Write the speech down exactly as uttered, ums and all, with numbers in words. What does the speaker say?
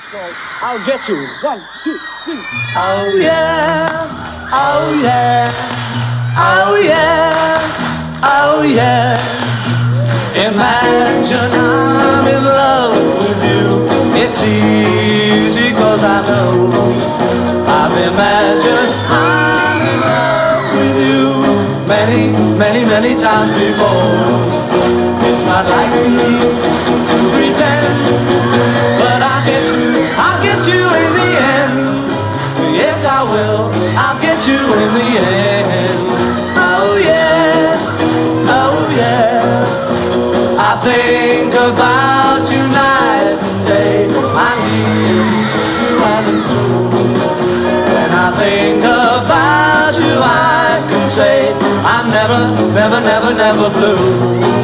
called I'll Get You. One, two, three. Oh yeah, oh yeah, oh yeah, oh yeah. Imagine I'm in love with you. It's easy cause I know I've imagined I'm in love with you many, many, many times before. It's not like me to pretend, but I'll get you, I'll get you in the end. Yes, I will, I'll get you in the end. Oh yeah, oh yeah. I think about you night and day. I need you and it's true. When I think about you, I can say I'm never, never, never, never blue.